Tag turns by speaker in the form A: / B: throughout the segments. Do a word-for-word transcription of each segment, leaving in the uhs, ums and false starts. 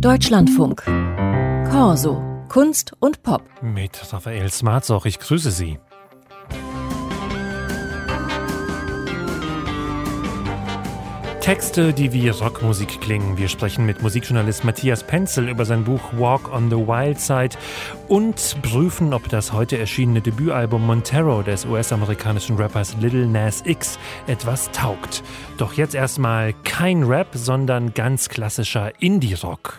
A: Deutschlandfunk. Corso. Kunst und Pop.
B: Mit Raphael Smarzoch, ich grüße Sie. Texte, die wie Rockmusik klingen. Wir sprechen mit Musikjournalist Matthias Penzel über sein Buch Walk on the Wild Side und prüfen, ob das heute erschienene Debütalbum Montero des U S-amerikanischen Rappers Lil Nas X etwas taugt. Doch jetzt erstmal kein Rap, sondern ganz klassischer Indie-Rock.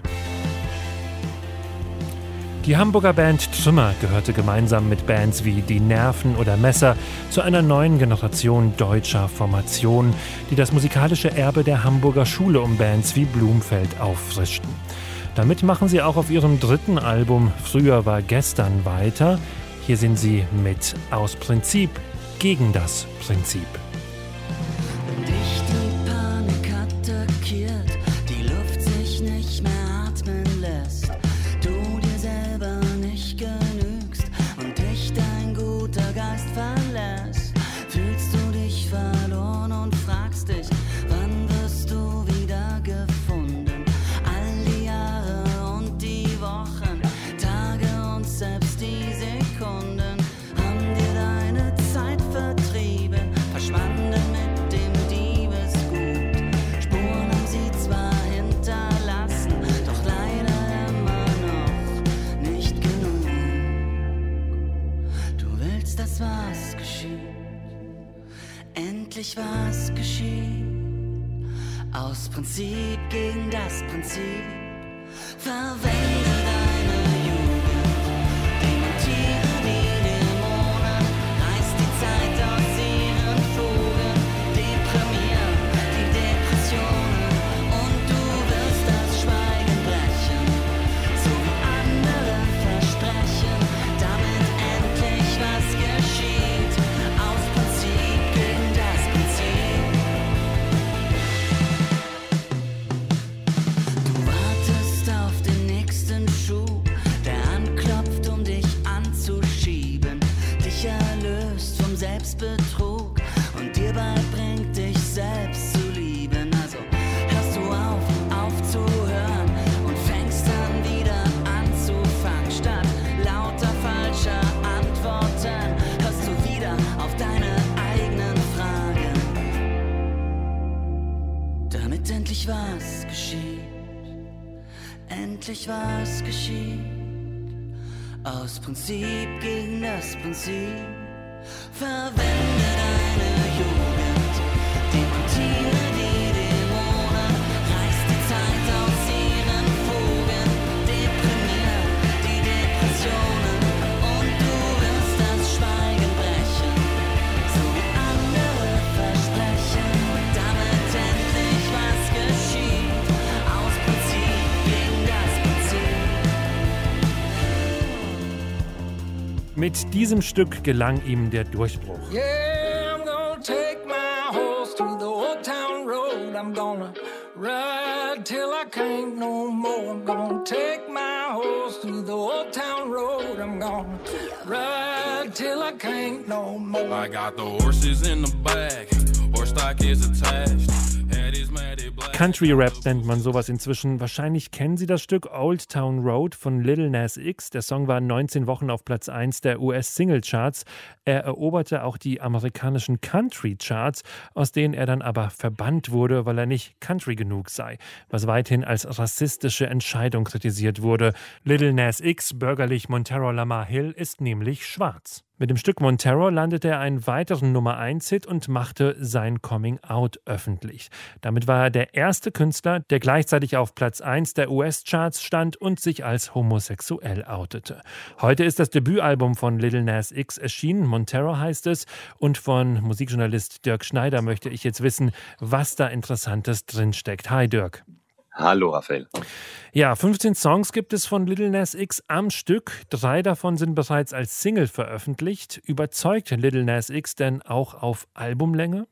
B: Die Hamburger Band Trümmer gehörte gemeinsam mit Bands wie Die Nerven oder Messer zu einer neuen Generation deutscher Formationen, die das musikalische Erbe der Hamburger Schule um Bands wie Blumfeld auffrischten. Damit machen sie auch auf ihrem dritten Album Früher war gestern weiter. Hier sind sie mit Aus Prinzip gegen das Prinzip.
C: Was geschieht, aus Prinzip gegen das Prinzip, verwende deine Jugend, demontiere die Dämonen, reiß die Zeit aus ihren Fugen, deprimier die Depressionen und du wirst das Schweigen brechen, so wie andere versprechen, damit endlich was geschieht, aus Prinzip gegen das Betrug und dir beibringt, dich selbst zu lieben. Also hörst du auf, aufzuhören und fängst dann wieder an zu fangen. Statt lauter falscher Antworten hörst du wieder auf deine eigenen Fragen. Damit endlich was geschieht, endlich was geschieht, aus Prinzip gegen das Prinzip. Verwende deine Jugend, demontiere die Dämonen, reiß die Zeit aus ihren Fugen, deprimier die Depressionen und du wirst das Schweigen brechen, so wie andere versprechen, damit endlich was geschieht, aus Prinzip gegen das Prinzip.
B: Mit diesem Stück gelang ihm der Durchbruch.
D: Yeah, I'm gonna take my horse to the old town road. I'm gonna ride till I can't no more. I'm gonna take my horse to the old town road. I'm gonna ride till I can't no more.
E: I got the horses in the back, horse stock is attached.
B: Country Rap nennt man sowas inzwischen. Wahrscheinlich kennen Sie das Stück Old Town Road von Lil Nas X. Der Song war neunzehn Wochen auf Platz eins der U S-Single-Charts. Er eroberte auch die amerikanischen Country-Charts, aus denen er dann aber verbannt wurde, weil er nicht Country genug sei, was weithin als rassistische Entscheidung kritisiert wurde. Lil Nas X, bürgerlich Montero Lamar Hill, ist nämlich schwarz. Mit dem Stück Montero landete er einen weiteren Nummer eins Hit und machte sein Coming-out öffentlich. Damit war er der erste Künstler, der gleichzeitig auf Platz eins der U S-Charts stand und sich als homosexuell outete. Heute ist das Debütalbum von Lil Nas X erschienen, Montero heißt es, und von Musikjournalist Dirk Schneider möchte ich jetzt wissen, was da Interessantes drinsteckt. Hi Dirk.
F: Hallo Raphael.
B: Ja, fünfzehn Songs gibt es von Lil Nas X am Stück. Drei davon sind bereits als Single veröffentlicht. Überzeugt Lil Nas X denn auch auf Albumlänge?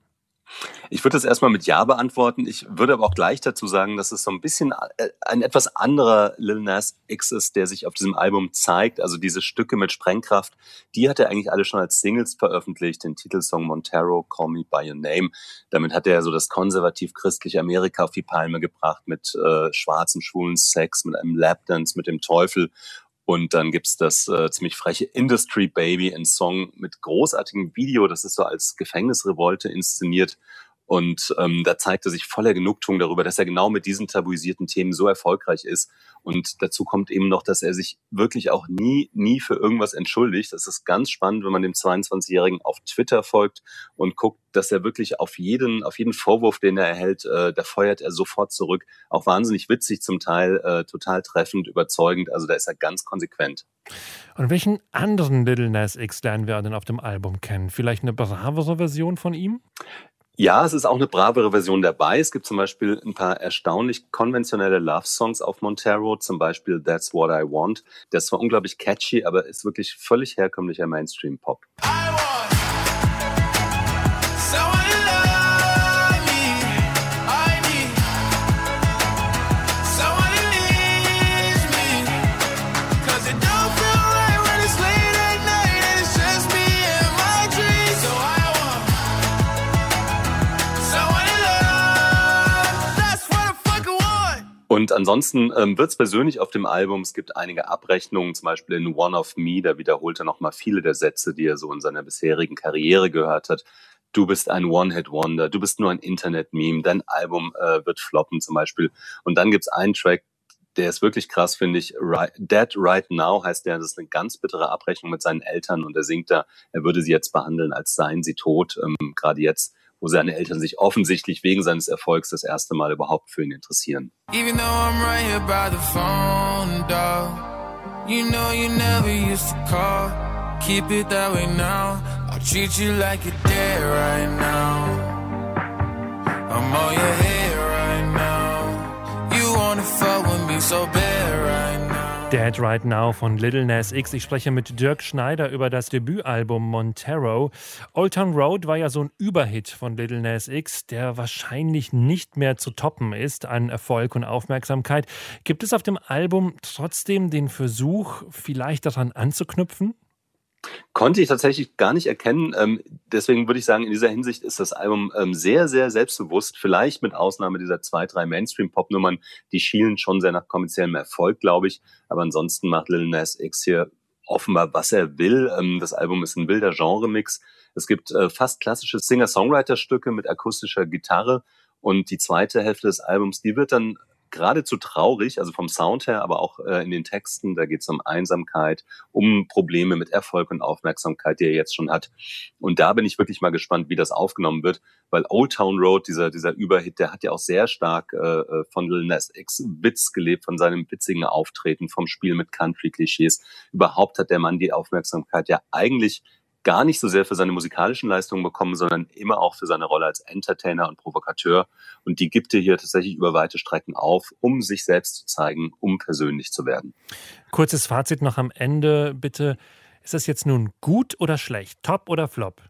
F: Ich würde das erstmal mit Ja beantworten. Ich würde aber auch gleich dazu sagen, dass es so ein bisschen ein etwas anderer Lil Nas X ist, der sich auf diesem Album zeigt. Also diese Stücke mit Sprengkraft, die hat er eigentlich alle schon als Singles veröffentlicht. Den Titelsong Montero, Call Me By Your Name. Damit hat er so das konservativ-christliche Amerika auf die Palme gebracht mit äh, schwarzem, schwulen Sex, mit einem Lapdance, mit dem Teufel. Und dann gibt's das äh, ziemlich freche Industry Baby, ein Song mit großartigem Video. Das ist so als Gefängnisrevolte inszeniert. Und ähm, da zeigt er sich voller Genugtuung darüber, dass er genau mit diesen tabuisierten Themen so erfolgreich ist. Und dazu kommt eben noch, dass er sich wirklich auch nie, nie für irgendwas entschuldigt. Das ist ganz spannend, wenn man dem zweiundzwanzigjährigen auf Twitter folgt und guckt, dass er wirklich auf jeden, auf jeden Vorwurf, den er erhält, äh, da feuert er sofort zurück. Auch wahnsinnig witzig zum Teil, äh, total treffend, überzeugend. Also da ist er ganz konsequent.
B: Und welchen anderen Lil Nas X lernen wir denn auf dem Album kennen? Vielleicht eine bravere Version von ihm?
F: Ja, es ist auch eine bravere Version dabei. Es gibt zum Beispiel ein paar erstaunlich konventionelle Love-Songs auf Montero, zum Beispiel That's What I Want. Der ist zwar unglaublich catchy, aber ist wirklich völlig herkömmlicher Mainstream-Pop. Und ansonsten ähm, wird es persönlich auf dem Album, es gibt einige Abrechnungen, zum Beispiel in One of Me, da wiederholt er nochmal viele der Sätze, die er so in seiner bisherigen Karriere gehört hat. Du bist ein One-Hit-Wonder, du bist nur ein Internet-Meme, dein Album äh, wird floppen zum Beispiel. Und dann gibt's einen Track, der ist wirklich krass, finde ich. Right, Dead Right Now heißt der, das ist eine ganz bittere Abrechnung mit seinen Eltern und er singt da, er würde sie jetzt behandeln, als seien sie tot, ähm, gerade jetzt, wo seine Eltern sich offensichtlich wegen seines Erfolgs das erste Mal überhaupt für ihn interessieren.
G: Even though I'm right here by the phone, dog, you know you never used to call. Keep it that way now. I'll treat you like you're dead right now. I'm on your head right now. You wanna fuck with me so bad right now.
B: Dead Right Now von Lil Nas X. Ich spreche mit Dirk Schneider über das Debütalbum Montero. Old Town Road war ja so ein Überhit von Lil Nas X, der wahrscheinlich nicht mehr zu toppen ist an Erfolg und Aufmerksamkeit. Gibt es auf dem Album trotzdem den Versuch, vielleicht daran anzuknüpfen?
F: Konnte ich tatsächlich gar nicht erkennen. Ähm, deswegen würde ich sagen, in dieser Hinsicht ist das Album ähm, sehr, sehr selbstbewusst. Vielleicht mit Ausnahme dieser zwei, drei Mainstream-Pop-Nummern. Die schielen schon sehr nach kommerziellem Erfolg, glaube ich. Aber ansonsten macht Lil Nas X hier offenbar, was er will. Ähm, das Album ist ein wilder Genre-Mix. Es gibt äh, fast klassische Singer-Songwriter-Stücke mit akustischer Gitarre. Und die zweite Hälfte des Albums, die wird dann geradezu traurig, also vom Sound her, aber auch äh, in den Texten. Da geht es um Einsamkeit, um Probleme mit Erfolg und Aufmerksamkeit, die er jetzt schon hat. Und da bin ich wirklich mal gespannt, wie das aufgenommen wird, weil Old Town Road, dieser dieser Überhit, der hat ja auch sehr stark äh, von Lil Nas X Witz gelebt, von seinem witzigen Auftreten, vom Spiel mit Country-Klischees. Überhaupt hat der Mann die Aufmerksamkeit ja eigentlich gar nicht so sehr für seine musikalischen Leistungen bekommen, sondern immer auch für seine Rolle als Entertainer und Provokateur. Und die gibt er hier tatsächlich über weite Strecken auf, um sich selbst zu zeigen, um persönlich zu werden.
B: Kurzes Fazit noch am Ende, bitte. Ist das jetzt nun gut oder schlecht? Top oder Flop?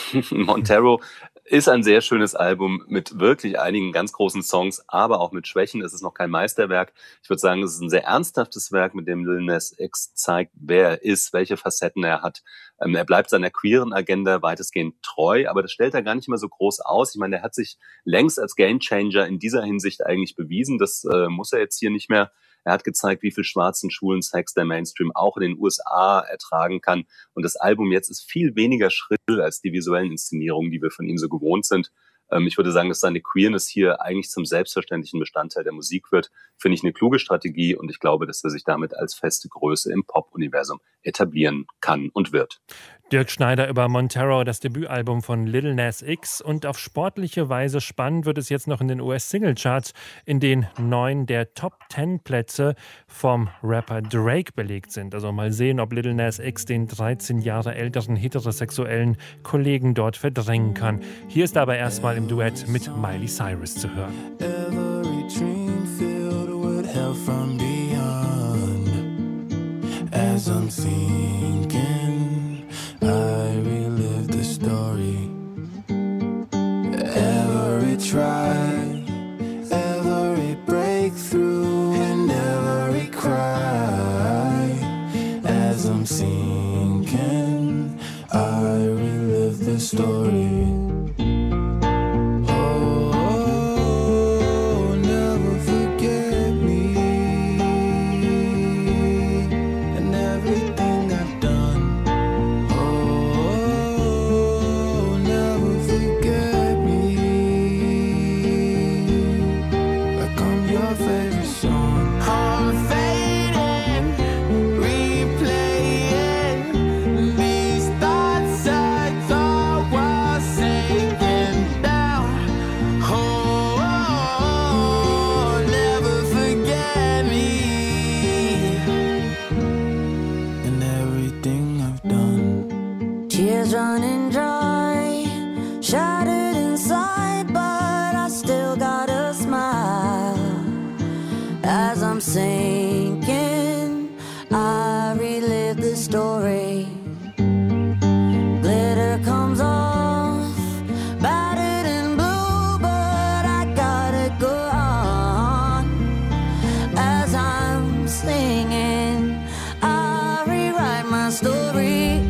F: Montero ist ein sehr schönes Album mit wirklich einigen ganz großen Songs, aber auch mit Schwächen. Es ist noch kein Meisterwerk. Ich würde sagen, es ist ein sehr ernsthaftes Werk, mit dem Lil Nas X zeigt, wer er ist, welche Facetten er hat. Ähm, er bleibt seiner queeren Agenda weitestgehend treu, aber das stellt er gar nicht mehr so groß aus. Ich meine, er hat sich längst als Gamechanger in dieser Hinsicht eigentlich bewiesen. Das äh, muss er jetzt hier nicht mehr. Er hat gezeigt, wie viel schwarzen, schwulen Sex der Mainstream auch in den U S A ertragen kann. Und das Album jetzt ist viel weniger schrill als die visuellen Inszenierungen, die wir von ihm so gewohnt sind. Ähm, ich würde sagen, dass seine Queerness hier eigentlich zum selbstverständlichen Bestandteil der Musik wird. Finde ich eine kluge Strategie und ich glaube, dass er sich damit als feste Größe im Pop-Universum etablieren kann und wird.
B: Dirk Schneider über Montero, das Debütalbum von Lil Nas X. Und auf sportliche Weise spannend wird es jetzt noch in den U S-Single-Charts, in denen neun der Top-Ten-Plätze vom Rapper Drake belegt sind. Also mal sehen, ob Lil Nas X den dreizehn Jahre älteren heterosexuellen Kollegen dort verdrängen kann. Hier ist aber erstmal im Duett mit Miley Cyrus zu hören.
G: Every dream filled with hell from beyond. As I'm sinking, I relive the story.
C: I'm sinking, I relive the story. Glitter comes off, battered and blue, but I gotta go on. As I'm singing, I rewrite my story.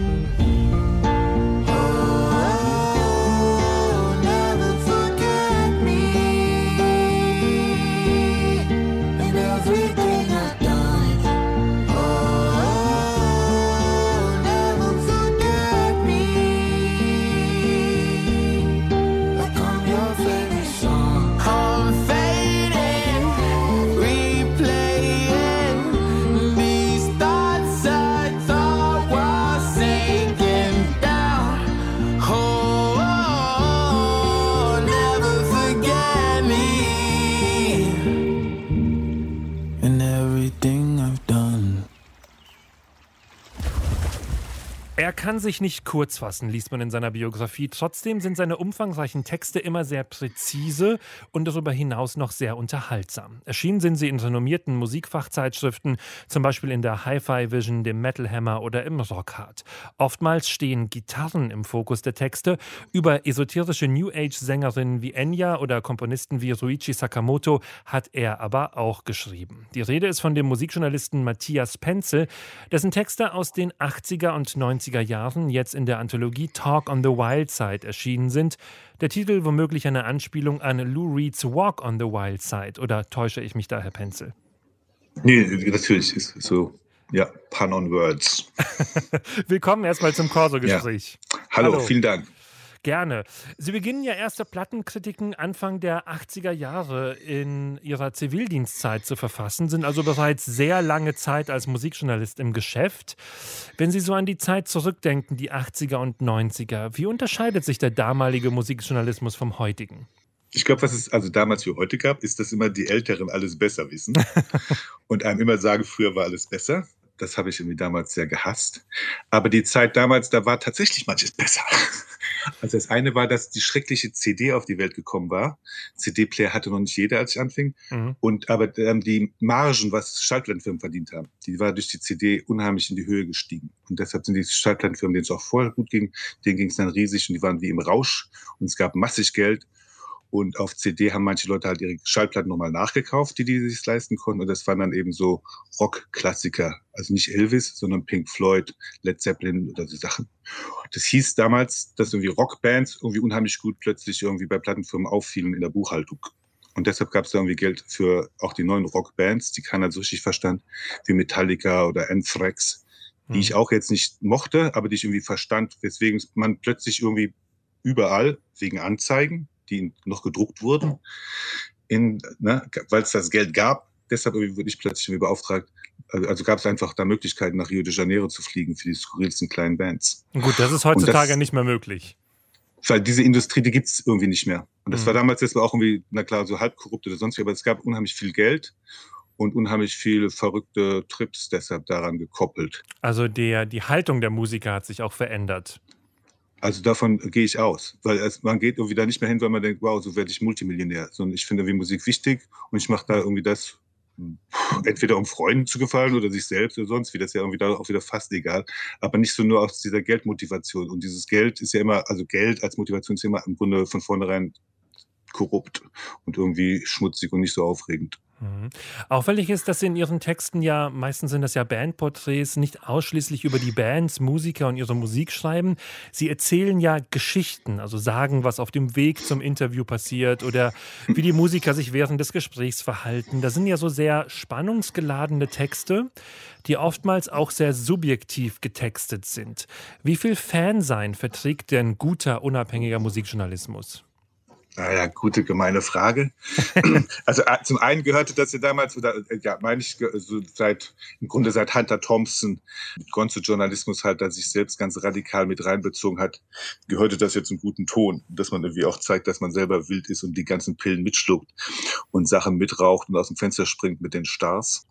B: Er kann sich nicht kurz fassen, liest man in seiner Biografie. Trotzdem sind seine umfangreichen Texte immer sehr präzise und darüber hinaus noch sehr unterhaltsam. Erschienen sind sie in renommierten Musikfachzeitschriften, zum Beispiel in der Hi-Fi Vision, dem Metal Hammer oder im Rockhard. Oftmals stehen Gitarren im Fokus der Texte. Über esoterische New-Age-Sängerinnen wie Enya oder Komponisten wie Ryuichi Sakamoto hat er aber auch geschrieben. Die Rede ist von dem Musikjournalisten Matthias Penzel, dessen Texte aus den achtziger und neunziger Jahren jetzt in der Anthologie Talk on the Wild Side erschienen sind. Der Titel womöglich eine Anspielung an Lou Reeds Walk on the Wild Side. Oder täusche ich mich da, Herr Penzel?
H: Nee, natürlich ist so, ja, Pun on Words.
B: Willkommen erstmal zum Corso-Gespräch.
H: Ja. Hallo, Hallo, vielen Dank.
B: Gerne. Sie beginnen ja erste Plattenkritiken Anfang der achtziger Jahre in Ihrer Zivildienstzeit zu verfassen, sind also bereits sehr lange Zeit als Musikjournalist im Geschäft. Wenn Sie so an die Zeit zurückdenken, die achtziger und neunziger, wie unterscheidet sich der damalige Musikjournalismus vom heutigen?
H: Ich glaube, was es also damals wie heute gab, ist, dass immer die Älteren alles besser wissen und einem immer sagen, früher war alles besser. Das habe ich irgendwie damals sehr gehasst. Aber die Zeit damals, da war tatsächlich manches besser. Also das eine war, dass die schreckliche C D auf die Welt gekommen war. C D-Player hatte noch nicht jeder, als ich anfing. Mhm. Und aber ähm, die Margen, was Schallplattenfirmen verdient haben, die war durch die C D unheimlich in die Höhe gestiegen. Und deshalb sind die Schallplattenfirmen, denen es auch vorher gut ging, denen ging es dann riesig und die waren wie im Rausch. Und es gab massig Geld. Und auf C D haben manche Leute halt ihre Schallplatten nochmal nachgekauft, die die sich leisten konnten. Und das waren dann eben so Rock-Klassiker. Also nicht Elvis, sondern Pink Floyd, Led Zeppelin oder so Sachen. Das hieß damals, dass irgendwie Rockbands irgendwie unheimlich gut plötzlich irgendwie bei Plattenfirmen auffielen in der Buchhaltung. Und deshalb gab es da irgendwie Geld für auch die neuen Rockbands, die keiner so richtig verstand, wie Metallica oder Anthrax, die mhm. ich auch jetzt nicht mochte, aber die ich irgendwie verstand, weswegen man plötzlich irgendwie überall wegen Anzeigen, die noch gedruckt wurden, in, ne, weil es das Geld gab. Deshalb wurde ich plötzlich beauftragt. Also gab es einfach da Möglichkeiten, nach Rio de Janeiro zu fliegen für die skurrilsten kleinen Bands.
B: Gut, das ist heutzutage das, nicht mehr möglich.
H: Weil diese Industrie, die gibt es irgendwie nicht mehr. Und das mhm. war damals, das war auch irgendwie, na klar, so halb korrupt oder sonst wie, aber es gab unheimlich viel Geld und unheimlich viele verrückte Trips deshalb daran gekoppelt.
B: Also der, die Haltung der Musiker hat sich auch verändert.
H: Also davon gehe ich aus, weil es, man geht irgendwie da nicht mehr hin, weil man denkt, wow, so werde ich Multimillionär. Sondern ich finde irgendwie Musik wichtig und ich mache da irgendwie das, entweder um Freunden zu gefallen oder sich selbst oder sonst wie, das ist ja irgendwie da auch wieder fast egal, aber nicht so nur aus dieser Geldmotivation. Und dieses Geld ist ja immer, also Geld als Motivation ist ja immer im Grunde von vornherein korrupt und irgendwie schmutzig und nicht so aufregend.
B: Mhm. Auffällig ist, dass Sie in Ihren Texten ja, meistens sind das ja Bandporträts, nicht ausschließlich über die Bands, Musiker und ihre Musik schreiben. Sie erzählen ja Geschichten, also sagen, was auf dem Weg zum Interview passiert oder wie die Musiker sich während des Gesprächs verhalten. Das sind ja so sehr spannungsgeladene Texte, die oftmals auch sehr subjektiv getextet sind. Wie viel Fansein verträgt denn guter, unabhängiger Musikjournalismus?
H: Naja, gute, gemeine Frage. Also zum einen gehörte das ja damals, oder ja, meine ich, so seit, im Grunde seit Hunter Thompson mit Gonzo-Journalismus halt, der sich selbst ganz radikal mit reinbezogen hat, gehörte das jetzt einen guten Ton, dass man irgendwie auch zeigt, dass man selber wild ist und die ganzen Pillen mitschluckt und Sachen mitraucht und aus dem Fenster springt mit den Stars.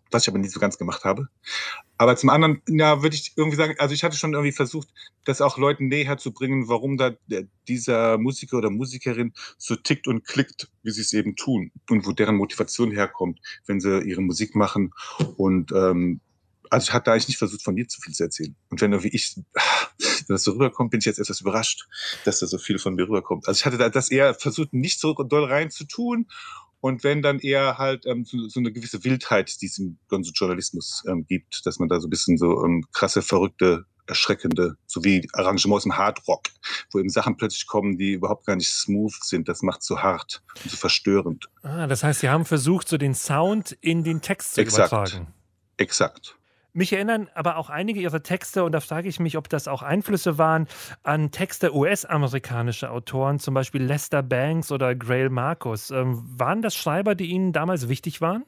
H: was ich aber nie so ganz gemacht habe. Aber zum anderen, ja, würde ich irgendwie sagen, also ich hatte schon irgendwie versucht, das auch Leuten näher zu bringen, warum da dieser Musiker oder Musikerin so tickt und klickt, wie sie es eben tun und wo deren Motivation herkommt, wenn sie ihre Musik machen. Und ähm, also ich hatte eigentlich nicht versucht, von mir zu viel zu erzählen. Und wenn irgendwie ich, wenn das so rüberkommt, bin ich jetzt etwas überrascht, dass da so viel von mir rüberkommt. Also ich hatte da das eher versucht, nicht so doll reinzutun. Und wenn dann eher halt ähm, so, so eine gewisse Wildheit, die es im ganzen Journalismus ähm, gibt, dass man da so ein bisschen so ähm, krasse, verrückte, erschreckende, so wie Arrangements im Hardrock, wo eben Sachen plötzlich kommen, die überhaupt gar nicht smooth sind. Das macht so hart und so verstörend.
B: Ah, das heißt, Sie haben versucht, so den Sound in den Text zu
H: Exakt.
B: übertragen.
H: Exakt.
B: Mich erinnern aber auch einige Ihrer Texte, und da frage ich mich, ob das auch Einflüsse waren, an Texte U S-amerikanischer Autoren, zum Beispiel Lester Bangs oder Greil Marcus. Ähm, waren das Schreiber, die Ihnen damals wichtig waren?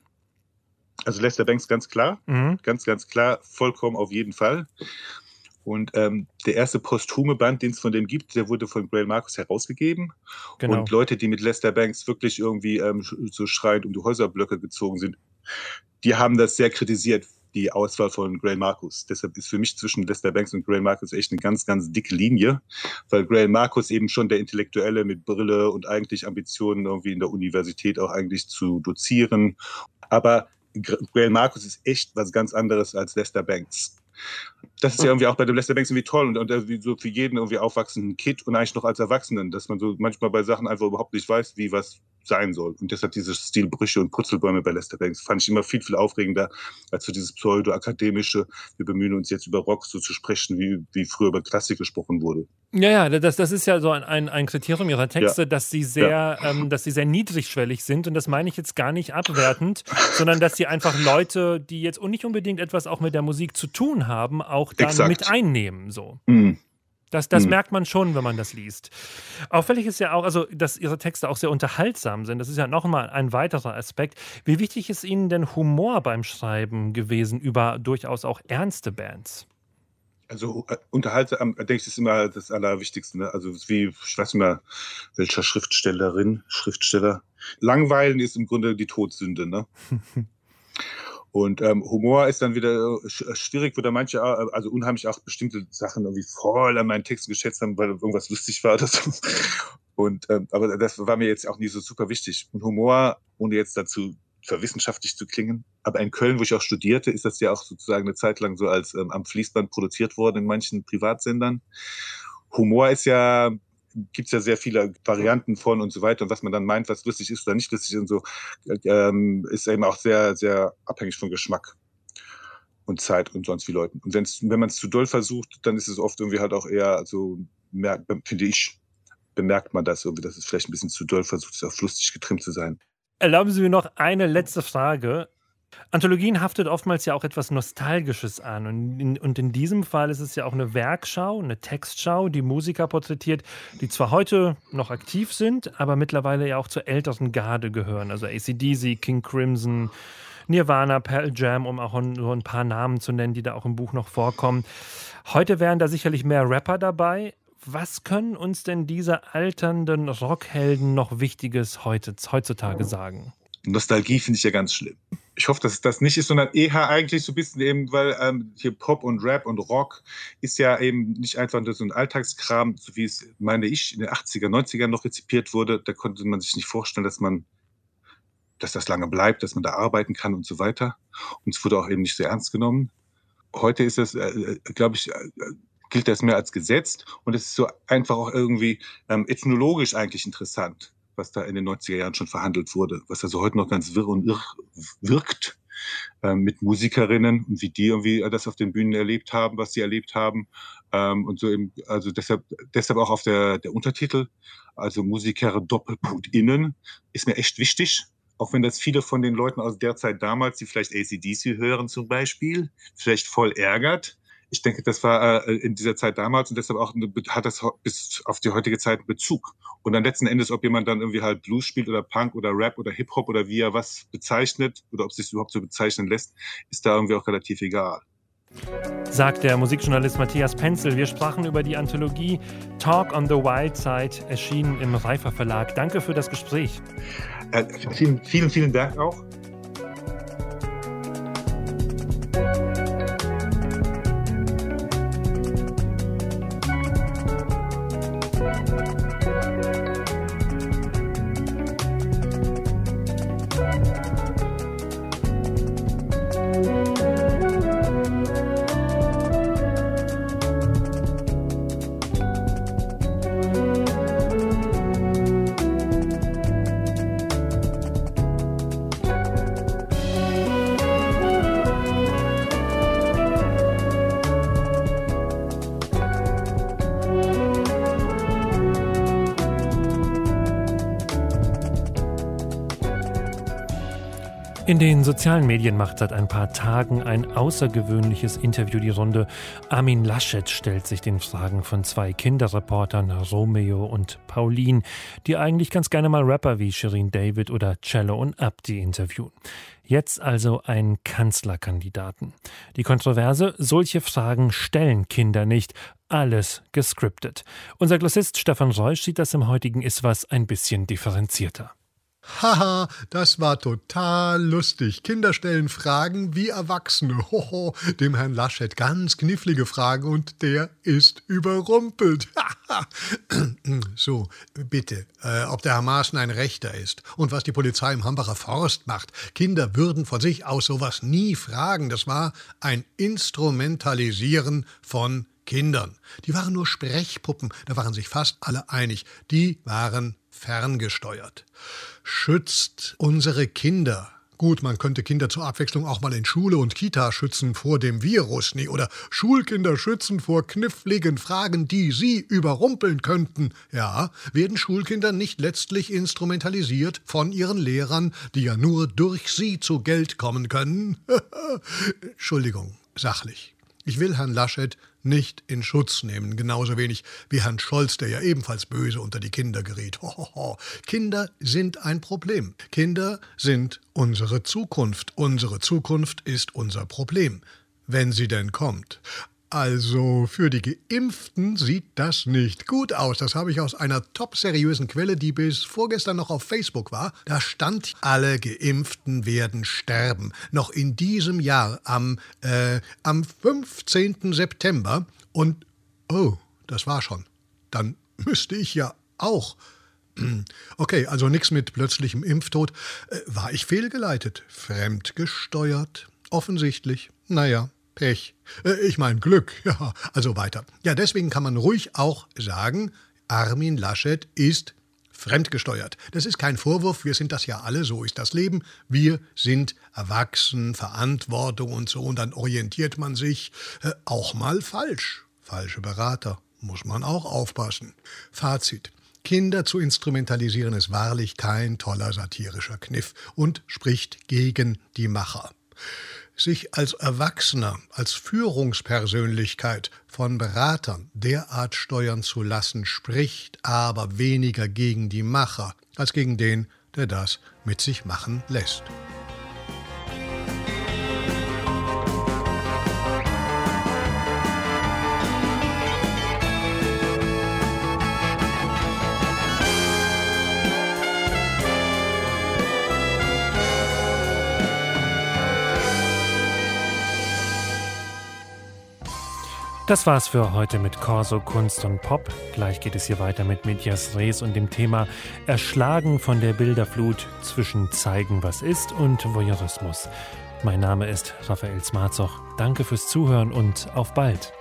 H: Also Lester Bangs ganz klar,
B: Mhm.
H: ganz, ganz klar, vollkommen auf jeden Fall. Und ähm, der erste posthume Band, den es von dem gibt, der wurde von Greil Marcus herausgegeben.
B: Genau.
H: Und Leute, die mit Lester Bangs wirklich irgendwie ähm, so schreiend um die Häuserblöcke gezogen sind, die haben das sehr kritisiert, die Auswahl von Greil Marcus. Deshalb ist für mich zwischen Lester Bangs und Greil Marcus echt eine ganz, ganz dicke Linie, weil Greil Marcus eben schon der Intellektuelle mit Brille und eigentlich Ambitionen irgendwie in der Universität auch eigentlich zu dozieren. Aber Greil Marcus ist echt was ganz anderes als Lester Bangs. Das ist ja irgendwie auch bei dem Lester Bangs irgendwie toll und, und irgendwie so für jeden irgendwie aufwachsenden Kid und eigentlich noch als Erwachsenen, dass man so manchmal bei Sachen einfach überhaupt nicht weiß, wie was sein soll. Und deshalb diese Stilbrüche und Purzelbäume bei Lester Bangs fand ich immer viel, viel aufregender als so dieses pseudo-akademische, wir bemühen uns jetzt über Rock so zu sprechen, wie, wie früher über Klassik gesprochen wurde.
B: Ja, ja, das, das ist ja so ein, ein, ein Kriterium Ihrer Texte,
H: Ja.
B: dass sie sehr,
H: Ja.
B: ähm, dass sie sehr niedrigschwellig sind. Und das meine ich jetzt gar nicht abwertend, sondern dass sie einfach Leute, die jetzt nicht unbedingt etwas auch mit der Musik zu tun haben, auch dann
H: Exakt.
B: mit einnehmen. So.
H: Mhm.
B: Das, das
H: Mhm.
B: merkt man schon, wenn man das liest. Auffällig ist ja auch, also, dass Ihre Texte auch sehr unterhaltsam sind. Das ist ja nochmal ein weiterer Aspekt. Wie wichtig ist Ihnen denn Humor beim Schreiben gewesen über durchaus auch ernste Bands?
H: Also äh, unterhaltsam, denke ich, ist immer das Allerwichtigste. Ne? Also wie, ich weiß nicht mehr, welcher Schriftstellerin, Schriftsteller. Langweilen ist im Grunde die Todsünde. Ne? Und ähm, Humor ist dann wieder sch- schwierig, wo da manche, äh, also unheimlich auch bestimmte Sachen irgendwie voll an meinen Texten geschätzt haben, weil irgendwas lustig war oder so. Und, ähm, aber das war mir jetzt auch nie so super wichtig. Und Humor, ohne jetzt dazu verwissenschaftlich zu klingen, aber in Köln, wo ich auch studierte, ist das ja auch sozusagen eine Zeit lang so als ähm, am Fließband produziert worden in manchen Privatsendern. Humor ist ja, gibt's ja sehr viele Varianten von und so weiter. Und was man dann meint, was lustig ist oder nicht lustig und so, ähm, ist eben auch sehr, sehr abhängig von Geschmack und Zeit und sonst wie Leuten. Und wenn's, wenn man es zu doll versucht, dann ist es oft irgendwie halt auch eher so, merkt, finde ich, bemerkt man das irgendwie, dass es vielleicht ein bisschen zu doll versucht ist, auf lustig getrimmt zu sein.
B: Erlauben Sie mir noch eine letzte Frage. Anthologien haftet oftmals ja auch etwas Nostalgisches an. Und in, und in diesem Fall ist es ja auch eine Werkschau, eine Textschau, die Musiker porträtiert, die zwar heute noch aktiv sind, aber mittlerweile ja auch zur älteren Garde gehören. Also A C D C, King Crimson, Nirvana, Pearl Jam, um auch nur ein paar Namen zu nennen, die da auch im Buch noch vorkommen. Heute wären da sicherlich mehr Rapper dabei. Was können uns denn diese alternden Rockhelden noch Wichtiges heute, heutzutage sagen?
H: Nostalgie finde ich ja ganz schlimm. Ich hoffe, dass es das nicht ist, sondern eher eigentlich so ein bisschen eben, weil ähm, hier Pop und Rap und Rock ist ja eben nicht einfach nur so ein Alltagskram, so wie es, meine ich, in den achtziger, neunziger noch rezipiert wurde. Da konnte man sich nicht vorstellen, dass man, dass das lange bleibt, dass man da arbeiten kann und so weiter. Und es wurde auch eben nicht so ernst genommen. Heute ist es, äh, glaube ich, äh, gilt das mehr als gesetzt und es ist so einfach auch irgendwie ähm, ethnologisch eigentlich interessant, was da in den neunziger Jahren schon verhandelt wurde, was also heute noch ganz wirr und irr wirkt ähm, mit Musikerinnen und wie die irgendwie das auf den Bühnen erlebt haben, was sie erlebt haben ähm, und so eben, also deshalb, deshalb auch auf der, der Untertitel, also Musiker Doppelpunkt innen, ist mir echt wichtig. Auch wenn das viele von den Leuten aus der Zeit damals, die vielleicht A C D C hören zum Beispiel, vielleicht voll ärgert. Ich denke, das war äh, in dieser Zeit damals und deshalb auch eine, hat das bis auf die heutige Zeit einen Bezug. Und dann letzten Endes, ob jemand dann irgendwie halt Blues spielt oder Punk oder Rap oder Hip-Hop oder wie er was bezeichnet oder ob es sich überhaupt so bezeichnen lässt, ist da irgendwie auch relativ egal.
B: Sagt der Musikjournalist Matthias Penzel. Wir sprachen über die Anthologie Talk on the Wild Side, erschienen im Reifer Verlag. Danke für das Gespräch.
H: Äh, vielen, vielen, vielen Dank auch.
B: In den sozialen Medien macht seit ein paar Tagen ein außergewöhnliches Interview die Runde. Armin Laschet stellt sich den Fragen von zwei Kinderreportern, Romeo und Pauline, die eigentlich ganz gerne mal Rapper wie Shirin David oder Cello und Abdi interviewen. Jetzt also einen Kanzlerkandidaten. Die Kontroverse: solche Fragen stellen Kinder nicht. Alles gescriptet. Unser Klassist Stefan Reusch sieht das im heutigen Iswas ein bisschen differenzierter.
I: Haha, das war total lustig. Kinder stellen Fragen wie Erwachsene. Hoho, dem Herrn Laschet ganz knifflige Fragen und der ist überrumpelt. So, bitte, äh, ob der Herr Maaßen ein Rechter ist und was die Polizei im Hambacher Forst macht. Kinder würden von sich aus sowas nie fragen. Das war ein Instrumentalisieren von Kindern. Die waren nur Sprechpuppen, da waren sich fast alle einig. Die waren ferngesteuert. Schützt unsere Kinder. Gut, man könnte Kinder zur Abwechslung auch mal in Schule und Kita schützen vor dem Virus. Nee, oder Schulkinder schützen vor kniffligen Fragen, die sie überrumpeln könnten. Ja, werden Schulkinder nicht letztlich instrumentalisiert von ihren Lehrern, die ja nur durch sie zu Geld kommen können? Entschuldigung, sachlich. Ich will Herrn Laschet nicht in Schutz nehmen, genauso wenig wie Herrn Scholz, der ja ebenfalls böse unter die Kinder geriet. Hohoho. Kinder sind ein Problem. Kinder sind unsere Zukunft. Unsere Zukunft ist unser Problem, wenn sie denn kommt. Also für die Geimpften sieht das nicht gut aus. Das habe ich aus einer top-seriösen Quelle, die bis vorgestern noch auf Facebook war. Da stand, alle Geimpften werden sterben. Noch in diesem Jahr, am, äh, am fünfzehnten September. Und, oh, das war schon. Dann müsste ich ja auch. Okay, also nichts mit plötzlichem Impftod. Äh, war ich fehlgeleitet? Fremdgesteuert? Offensichtlich. Naja. Pech. Ich meine Glück. Ja, also weiter. Ja, deswegen kann man ruhig auch sagen, Armin Laschet ist fremdgesteuert. Das ist kein Vorwurf, wir sind das ja alle, so ist das Leben. Wir sind erwachsen, Verantwortung und so, und dann orientiert man sich äh, auch mal falsch. Falsche Berater, muss man auch aufpassen. Fazit. Kinder zu instrumentalisieren ist wahrlich kein toller satirischer Kniff und spricht gegen die Macher. Sich als Erwachsener, als Führungspersönlichkeit von Beratern derart steuern zu lassen, spricht aber weniger gegen die Macher als gegen den, der das mit sich machen lässt.
B: Das war's für heute mit Corso Kunst und Pop. Gleich geht es hier weiter mit Medias Res und dem Thema Erschlagen von der Bilderflut zwischen Zeigen, was ist und Voyeurismus. Mein Name ist Raphael Smarzoch. Danke fürs Zuhören und auf bald.